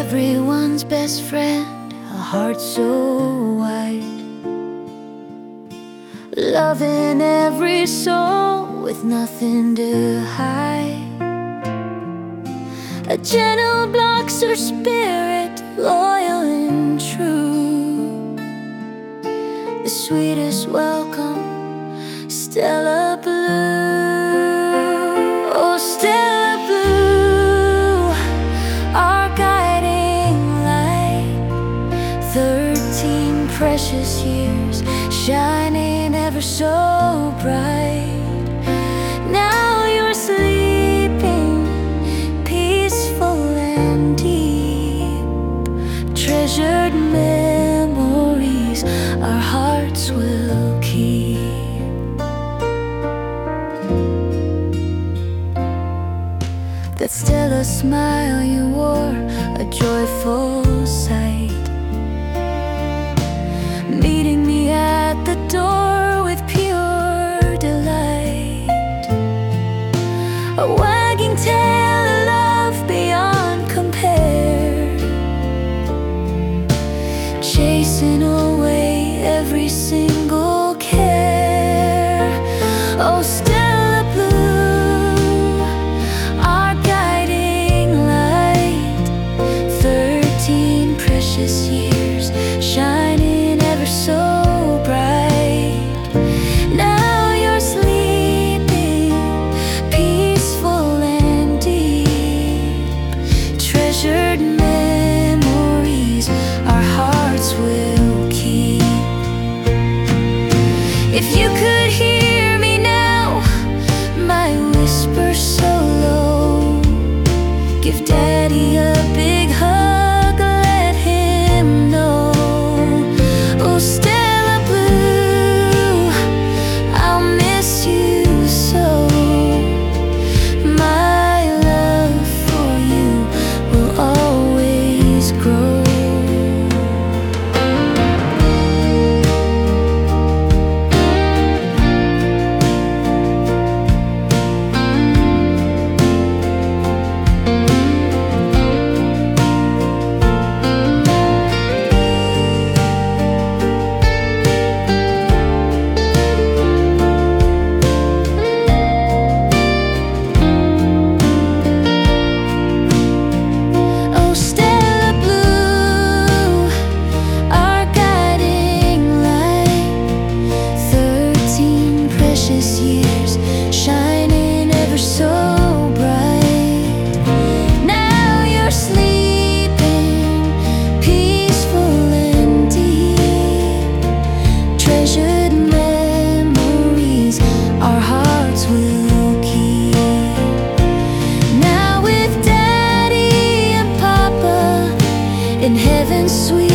everyone's best friend, a heart so wide, loving every soul with nothing to hide. A gentle blocks her spirit, loyal and true. The sweetest welcome, Stella Blue. Oh, Stella Blue, our guiding light. 13 precious years, shining ever so bright. Now you're sleeping, peaceful and deep. Treasured memories our hearts will keep. That Stella smile you wore, a joyful sight, meeting me at the door with pure delight. A wagging tail, a love beyond compare, chasing away every single care. Oh, Stella Blue, our guiding light. 13 precious years, shining ever so bright. Now you're sleeping, peaceful and deep. Treasured memories our hearts will keep. If you could hear me now, my whisper so low, give Daddy a big hug, let him know. Oh, Stella Blue, I'll miss you so. My love for you will always grow. Oh, Stella Blue, our guiding light. 13 precious years, shining ever so bright. Now you're sleeping, peaceful and deep. Treasured memories our hearts will keep. Now with Daddy and Papa in heaven's sweet